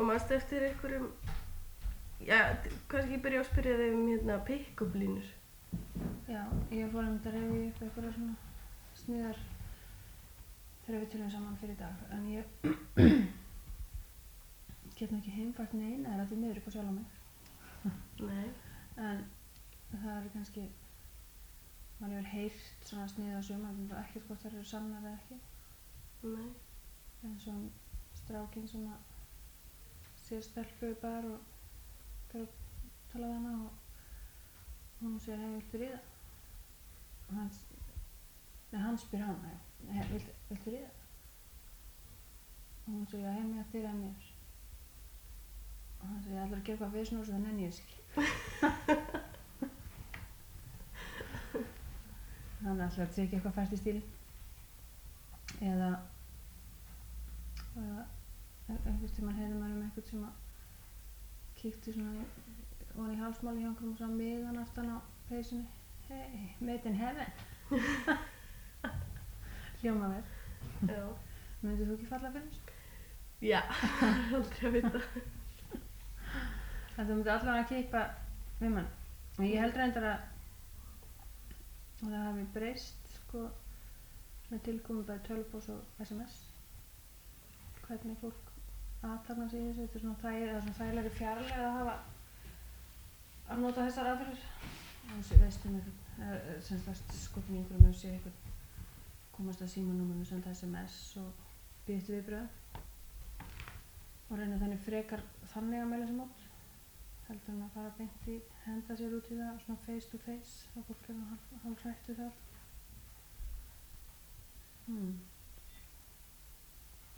Og manstu eftir einhverjum, kannski byrja að spyrja þig pick-up línur. Já, ég fór að rifja upp einhverja svona sniðar þegar við tölum saman fyrir dag, en ég get nú ekki heimfært neina eða því miður upp á sjálf á mig. Nei. En það eru kannski, maður hefur heyrt svona sniða sumar, en það er ekkert hvort þær eru sannar eða ekki. Nei. En svona strákinn sem að sér stelpu bara og fyrir að tala við hana og hún segir, hei, viltu ríða? Og hann spyr hana, hei, viltu ríða? Og hún segir, hei, með þér eða mér. Og hann segir, ég ætla að gera eitthvað fyrir snús og það nenni ég þess ekki. Hann ætlar að tryggja eitthvað fært í stílinn. Eða einhvers tímann heyrði maður einhvern sem að kíkti svona ofan í hálsmáli hjá einhverjum og sá miðan aftan á peysunni. Hey, made in heaven. Hljóma vel. Já. Myndir þú ekki falla fyrir þessu? Já, aldrei að vita. Þú myndir allavega að kippa við mann. En ég held reyndar að það hafi breyst sko með tilkomu bæði tölvupóst og SMS. Hvernig fólk athafnar sig í þessu, þetta er svona þægilegri fjarlægð að hafa að nota þessar aðferðir. Veistu með sem sagt skotin í einhverjum og sé eitthvað komast að símanúmerinu, senda SMS og bíða eftir viðbrögðum og reyna þannig frekar þannig að meila sér mót heldur en að fara beint í henda sér út í það svona face to face og fólk er hálf hrætt við það.